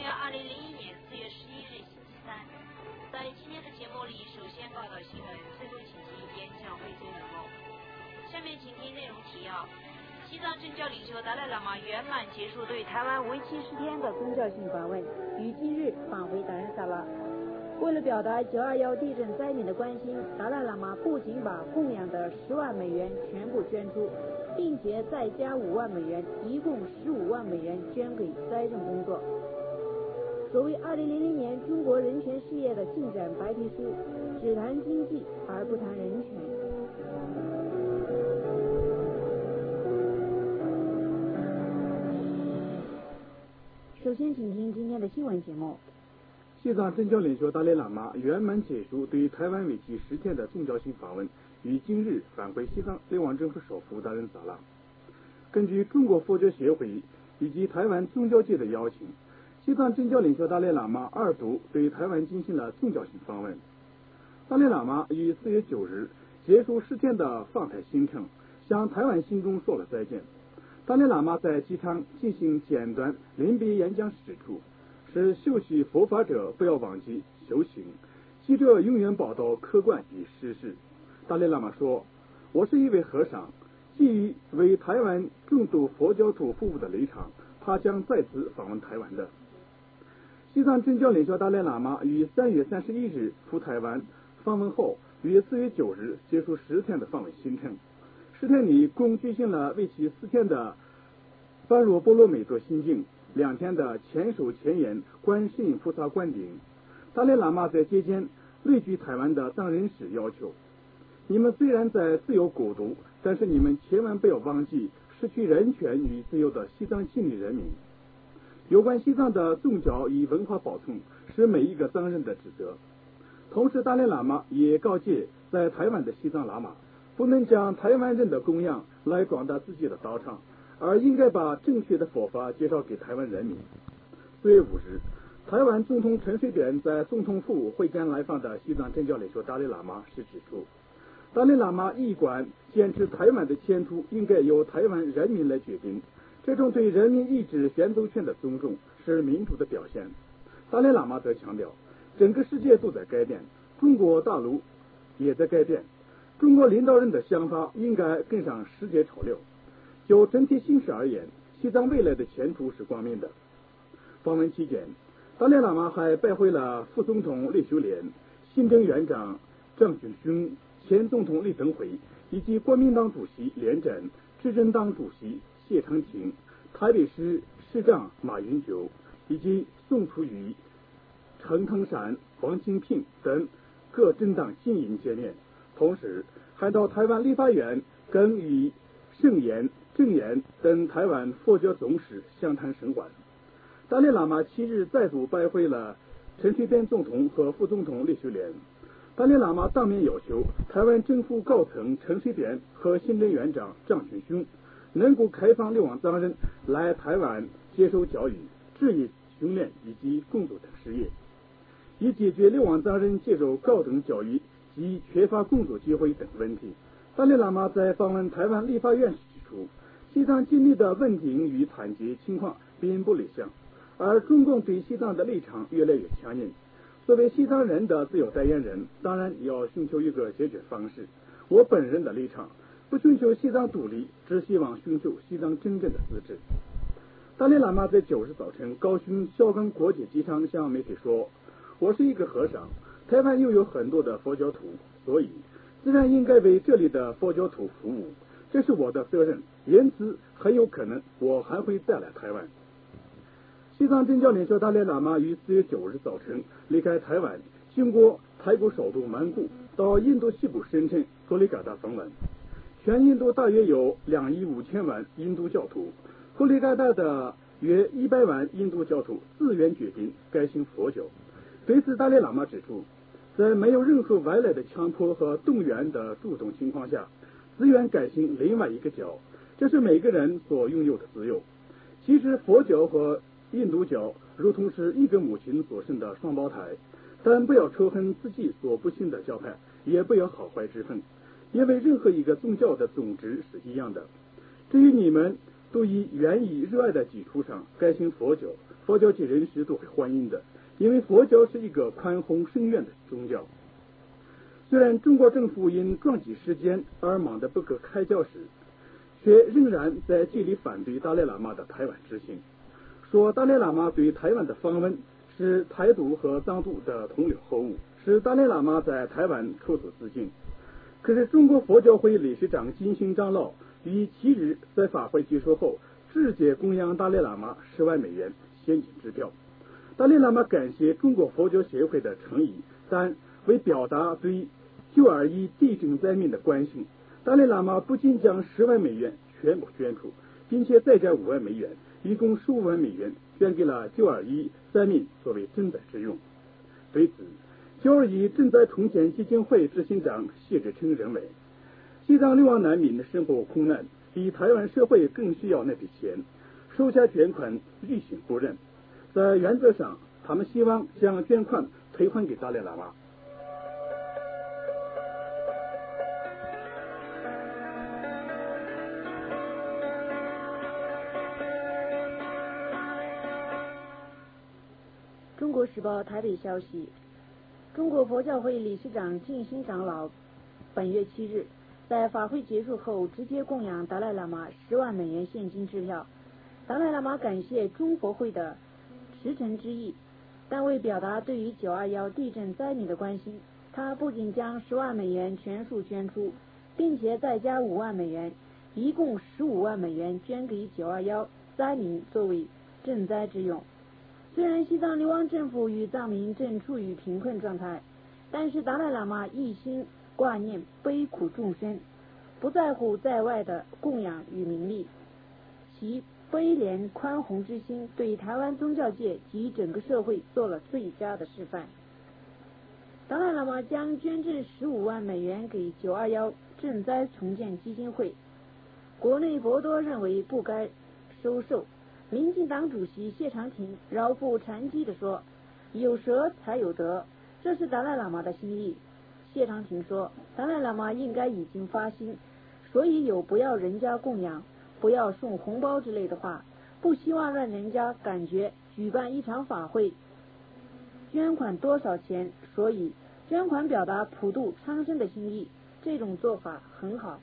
2001年4月11日星期三，在今天的节目里，首先报道新闻，最后请听演讲会最冷漠。下面请听内容提要：西藏政教领袖达赖喇嘛圆满结束对台湾为期10天的宗教性访问，于今日返回达仁萨拉。为了表达921地震灾民的关心，达赖喇嘛不仅把供养的10万美元全部捐出，并且再加5万美元，一共15万美元捐给灾政工作。所谓2000年中国人权事业的进展白皮书，只谈经济而不谈人权。首先请听今天的新闻节目。 西藏政教领袖达赖喇嘛圆满结束对台湾为期10天的宗教性访问，于今日返回西藏流亡政府首府达仁萨拉。根据中国佛教协会以及台湾宗教界的邀请，西藏政教领袖达赖喇嘛2度对台湾进行了宗教性访问。达赖喇嘛于4月9日结束10天的访台行程，向台湾信众说了再见。达赖喇嘛在机场进行简短临别演讲时指出，是修习佛法者不要忘记修行，记者永远报道客观与事实。达赖喇嘛说，我是一位和尚，基于为台湾众多佛教徒服务的立场，他将再次访问台湾的。西藏政教领袖达赖喇嘛于3月31日赴台湾访问后，于4月9日结束10天的访问行程。10天里共举行了为期4天的般若波罗蜜多心经，2天的千手千眼观世音菩萨灌顶。达赖喇嘛在期间列举台湾的藏人时要求：你们虽然在自由国度，但是你们千万不要忘记失去人权与自由的西藏亲历人民。有关西藏的宗教与文化保存是每一个藏人的职责。同时，达赖喇嘛也告诫在台湾的西藏喇嘛，不能将台湾人的供养来广大自己的道场，而应该把正确的佛法介绍给台湾人民。4月5日，台湾总统陈水扁在总统府会见来访的西藏政教领袖达赖喇嘛时指出，达赖喇嘛一贯坚持台湾的前途应该由台湾人民来决定，这种对人民意志选择权的尊重是民主的表现。达赖喇嘛则强调，整个世界都在改变，中国大陆也在改变，中国领导人的想法应该跟上世界潮流。就整体形势而言，西藏未来的前途是光明的。访问期间，达赖喇嘛还拜会了副总统李秀莲、行政院长张俊雄、前总统李登辉以及国民党主席连战、执政党主席谢长廷、台北市市长马英九以及宋楚瑜、陈腾山、王金平等各政党精英见面，同时还到台湾立法院跟与圣严、正言等台湾佛教宗师相谈甚欢。达赖喇嘛7日再度拜会了陈水扁总统和副总统李秀莲。达赖喇嘛当面要求台湾政府高层陈水扁和行政院长张群雄能够开放流亡藏人来台湾接受教育、职业训练以及工作等事业，以解决流亡藏人接受高等教育及缺乏工作机会等问题。达赖喇嘛在访问台湾立法院时指出，西藏经历的稳定与团结情况并不理想，而中共对西藏的立场越来越强硬。作为西藏人的自由代言人，当然要寻求一个解决方式。我本人的立场不寻求西藏独立，只希望寻求西藏真正的自治。达赖喇嘛在9日早晨高雄小港国际机场向媒体说，我是一个和尚，台湾又有很多的佛教徒，所以自然应该为这里的佛教徒服务，这是我的责任，因此很有可能我还会再来台湾。西藏政教领袖达赖喇嘛于4月9日早晨离开台湾，经过泰国首都曼谷，到印度西部省城托里嘎达访问。全印度大约有2亿5千万印度教徒，托里嘎达的约100万印度教徒自愿决定改信佛教。对此，达赖喇嘛指出，在没有任何外来的强迫和动员的主动情况下，自愿改信另外一个教，这是每个人所拥有的自由。其实佛教和印度教如同是一个母亲所生的双胞胎，但不要仇恨自己所不信的教派，也不要好坏之分，因为任何一个宗教的宗旨是一样的。至于你们都以愿意热爱的基础上改信佛教， 佛教界人士都会欢迎的，因为佛教是一个宽宏深愿的宗教。虽然中国政府因撞击时间而忙得不可开交时，却仍然在极力反对达赖喇嘛的台湾之行，说达赖喇嘛对台湾的访问是台独和藏独的同流合污，使达赖喇嘛在台湾出走自尽。可是中国佛教会理事长金星长老于7日在法会结束后直接供养达赖喇嘛10万美元现金支票。达赖喇嘛感谢中国佛教协会的诚意，但为表达对921地震灾民的关心，达赖喇嘛不仅将10万美元全部捐出，并且再加5万美元，一共15万美元捐给了921灾民作为赈灾之用。对此，921赈灾重建基金会执行长谢志成认为，西藏流亡难民的生活困难比台湾社会更需要那笔钱，收下捐款于心不忍。在原则上，他们希望将捐款退还给达赖喇嘛。 中国时报台北消息，中国佛教会理事长净心长老本月7日在法会结束后直接供养达赖喇嘛10万美元现金支票。达赖喇嘛感谢中佛会的慈诚之意，但为表达对于921地震灾民的关心，他不仅将10万美元全数捐出，并且再加5万美元，一共15万美元捐给921灾民作为赈灾之用。虽然西藏流亡政府与藏民正处于贫困状态，但是达赖喇嘛一心挂念悲苦众生，不在乎在外的供养与名利，其悲怜宽宏之心对台湾宗教界及整个社会做了最佳的示范。达赖喇嘛将捐赠15万美元给921赈灾重建基金会，国内博多认为不该收受。民进党主席谢长廷饶富禅机地说，有舍才有得，这是达赖喇嘛的心意。谢长廷说，达赖喇嘛应该已经发心，所以有不要人家供养，不要送红包之类的话，不希望让人家感觉举办一场法会捐款多少钱，所以捐款表达普度苍生的心意，这种做法很好。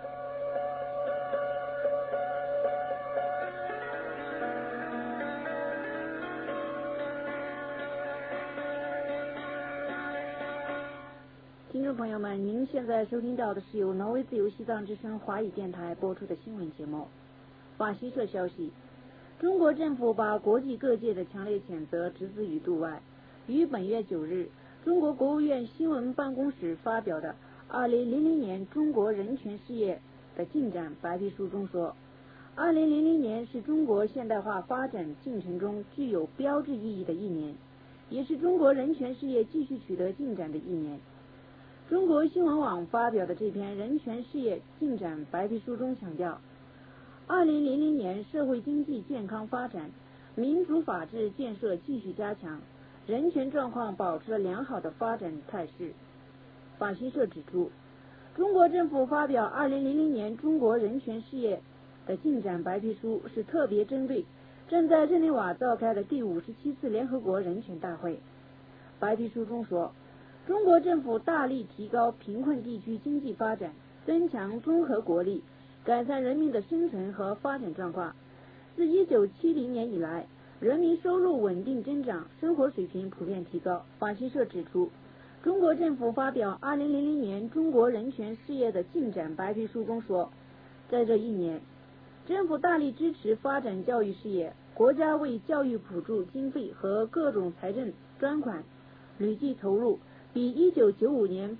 听众朋友们，您现在收听到的是由挪威自由西藏之声华语电台播出的新闻节目。法新社消息，中国政府把国际各界的强烈谴责置之于度外。于本月9日，中国国务院新闻办公室发表的2000年中国人权事业的进展白皮书中说，2000年是中国现代化发展进程中具有标志意义的一年，也是中国人权事业继续取得进展的一年。中国新闻网发表的这篇人权事业进展白皮书中强调，2000年社会经济健康发展，民主法治建设继续加强，人权状况保持了良好的发展态势。法新社指出，中国政府发表2000年中国人权事业的进展白皮书，是特别针对正在日内瓦召开的第57次联合国人权大会。白皮书中说，中国政府大力提高贫困地区经济发展，增强综合国力，改善人民的生存和发展状况。自1970年以来，人民收入稳定增长，生活水平普遍提高。法新社指出，中国政府发表2000年中国人权事业的进展白皮书中说，在这一年，政府大力支持发展教育事业，国家为教育补助经费和各种财政专款累计投入比1995年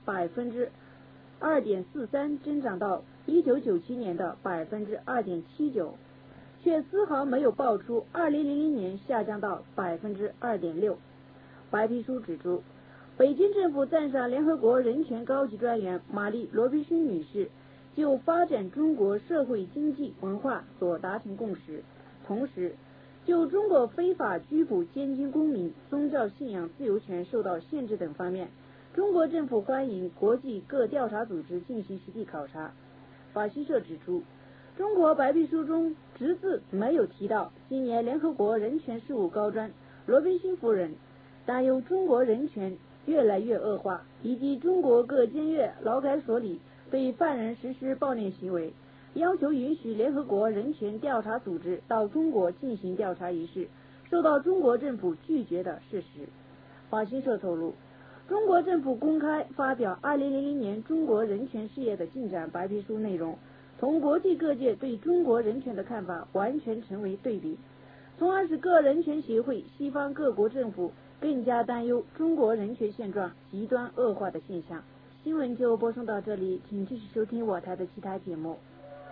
2.43%增长到1997年的2.79%，却丝毫没有爆出2000年下降到2.6%。白皮书指出，北京政府赞赏联合国人权高级专员玛丽·罗宾逊女士就发展中国社会经济文化所达成共识，同时就中国非法拘捕监禁公民、宗教信仰自由权受到限制等方面，中国政府欢迎国际各调查组织进行实地考察。法新社指出， 中国白皮书中只字没有提到今年联合国人权事务高专罗宾逊夫人担忧中国人权越来越恶化，以及中国各监狱劳改所里对犯人实施暴力行为，要求允许联合国人权调查组织到中国进行调查一事受到中国政府拒绝的事实。法新社透露，中国政府公开发表2000年中国人权事业的进展白皮书内容，同国际各界对中国人权的看法完全成为对比，从而使各人权协会、西方各国政府更加担忧中国人权现状极端恶化的现象。新闻就播送到这里，请继续收听我台的其他节目。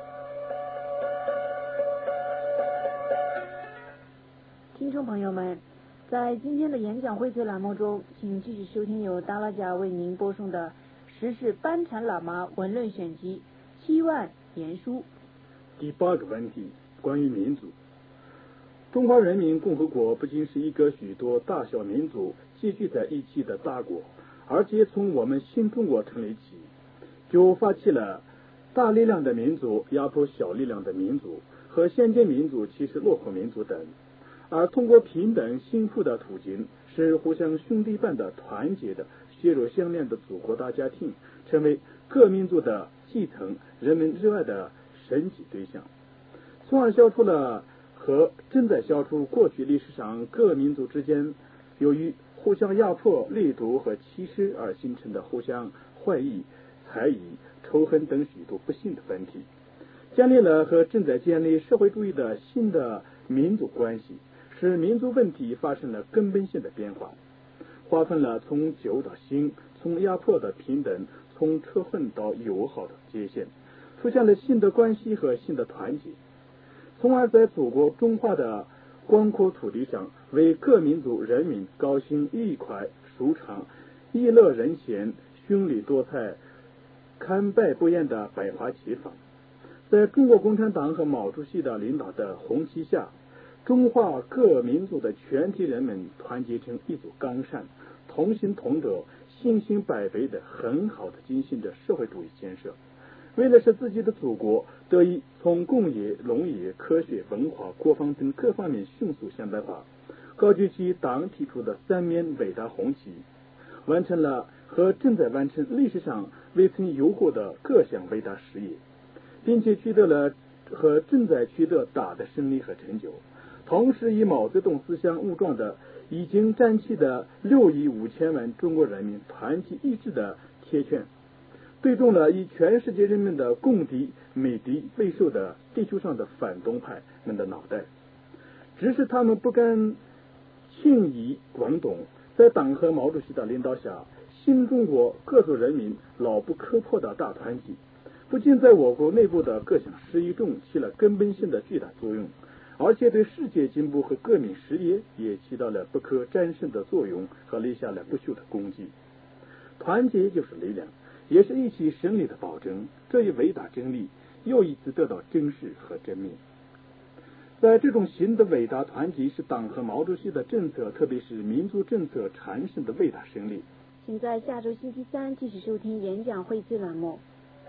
听众朋友们，在今天的演讲荟萃栏目中，请继续收听由达拉贾为您播送的时事班禅喇嘛文论选集7万言书。 第8个问题，关于民族。中华人民共和国不仅是一个许多大小民族集聚在一起的大国，而且从我们新中国成立起，就发起了大力量的民族压迫小力量的民族和先进民族歧视落后民族等，而通过平等幸福的途径，使互相兄弟般的团结的血肉相连的祖国大家庭成为各民族的继承人们热爱的神奇对象，从而消除了和正在消除过去历史上各民族之间由于互相压迫、掠夺和歧视而形成的互相怀疑、猜疑、仇恨等许多不幸的问题，建立了和正在建立社会主义的新的民族关系，使民族问题发生了根本性的变化，划分了从旧到新、从压迫到平等、从仇恨到友好的界限，出现了新的关系和新的团结，从而在祖国中华的广阔土地上，为各民族人民高兴愉快、舒畅、逸乐人闲、绚丽多彩、看百不厌的百花齐放。在中国共产党和毛主席的领导的红旗下，中华各民族的全体人们团结成一组钢扇，同心同德、信心百倍的很好的进行着社会主义建设。为了使自己的祖国得以从工业、农业、科学、文化、国防等各方面迅速现代化，高举起党提出的3面伟大红旗，完成了和正在完成历史上未曾有过的各项伟大事业，并且取得了和正在取得大的胜利和成就。同时以毛泽东思想武装的已经站起的6亿5千万中国人民团结一致的铁拳，对中了以全世界人民的共敌美敌为首的地球上的反动派们的脑袋，只是他们不敢轻易广东。在党和毛主席的领导下，新中国各族人民牢不可破的大团结，不仅在我国内部的各项事业中起了根本性的巨大作用，而且对世界进步和革命事业也起到了不可战胜的作用和立下了不朽的功绩。团结就是力量，也是一起胜利的保证。这一伟大真理又一次得到证实和证明。在这种新的伟大团结是党和毛主席的政策，特别是民族政策产生的伟大胜利。 请在下周星期3继续收听演讲荟萃栏目。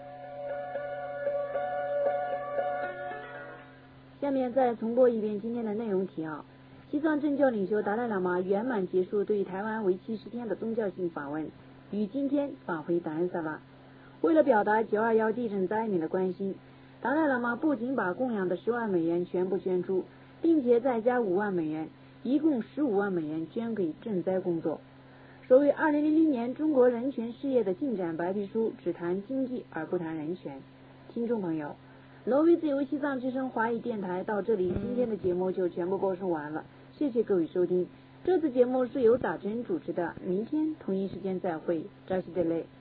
下面再重播一遍今天的内容提要。西藏政教领袖达赖喇嘛圆满结束对台湾为期10天的宗教性访问，于今天返回达赖萨拉。为了表达921地震灾民的关心，达赖喇嘛不仅把供养的10万美元全部捐出，并且再加5万美元，一共15万美元捐给赈灾工作。所谓2000年中国人权事业的进展白皮书只谈经济而不谈人权。听众朋友，挪威自由西藏之声华语电台到这里，今天的节目就全部播送完了，谢谢各位收听。这次节目是由打针主持的，明天同一时间再会，扎西德勒。